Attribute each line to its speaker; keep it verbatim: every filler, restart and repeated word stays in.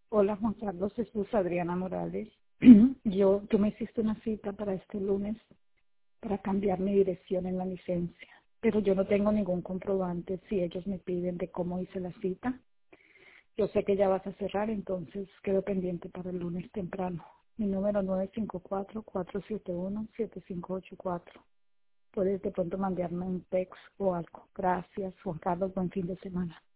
Speaker 1: Hola Juan Carlos, Jesús, Adriana Morales. Yo, tú me hiciste una cita para este lunes para cambiar mi dirección en la licencia, pero yo no tengo ningún comprobante si ellos me piden de cómo hice la cita. Yo sé que ya vas a cerrar, entonces quedo pendiente para el lunes temprano. Mi número nueve cinco cuatro, cuatro siete uno, siete cinco ocho cuatro. Puedes de pronto mandarme un text o algo. Gracias, Juan Carlos, buen fin de semana.